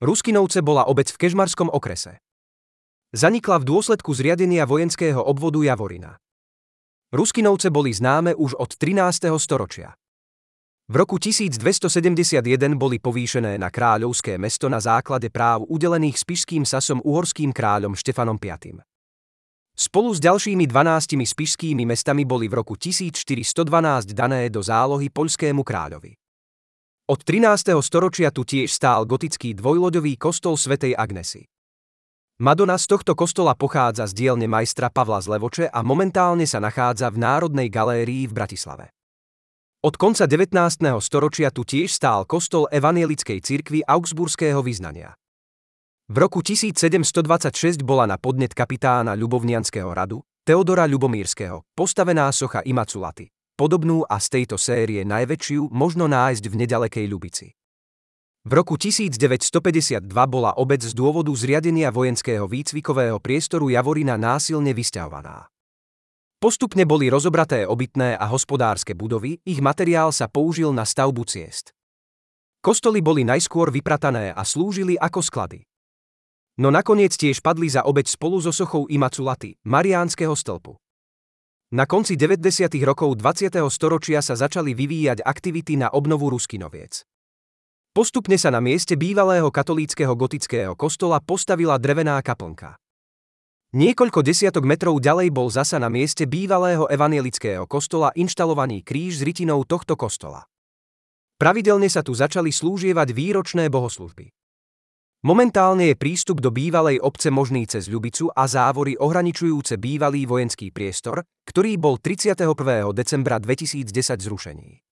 Ruskinovce bola obec v Kežmarskom okrese. Zanikla v dôsledku zriadenia vojenského obvodu Javorina. Ruskinovce boli známe už od 13. storočia. V roku 1271 boli povýšené na kráľovské mesto na základe práv udelených spišským sasom uhorským kráľom Štefanom V. Spolu s ďalšími 12 spišskými mestami boli v roku 1412 dané do zálohy poľskému kráľovi. Od 13. storočia tu tiež stál gotický dvojloďový kostol svätej Agnesy. Madona z tohto kostola pochádza z dielne majstra Pavla z Levoče a momentálne sa nachádza v Národnej galérii v Bratislave. Od konca 19. storočia tu tiež stál kostol evanielickej cirkvi augsburského vyznania. V roku 1726 bola na podnet kapitána Ľubovnianskeho radu, Teodora Ľubomírskeho, postavená socha Imaculaty. Podobnú a z tejto série najväčšiu možno nájsť v nedalekej Ľubici. V roku 1952 bola obec z dôvodu zriadenia vojenského výcvikového priestoru Javorina násilne vysťahovaná. Postupne boli rozobraté obytné a hospodárske budovy, ich materiál sa použil na stavbu ciest. Kostoly boli najskôr vypratané a slúžili ako sklady. No nakoniec tiež padli za obec spolu so sochou Imaculaty, Mariánskeho stĺpu. Na konci 90. rokov 20. storočia sa začali vyvíjať aktivity na obnovu Ruskinoviec. Postupne sa na mieste bývalého katolíckeho gotického kostola postavila drevená kaplnka. Niekoľko desiatok metrov ďalej bol zasa na mieste bývalého evanielického kostola inštalovaný kríž s rytinou tohto kostola. Pravidelne sa tu začali slúžievať výročné bohoslužby. Momentálne je prístup do bývalej obce možný cez Ľubicu a závory ohraničujúce bývalý vojenský priestor, ktorý bol 31. decembra 2010 zrušený.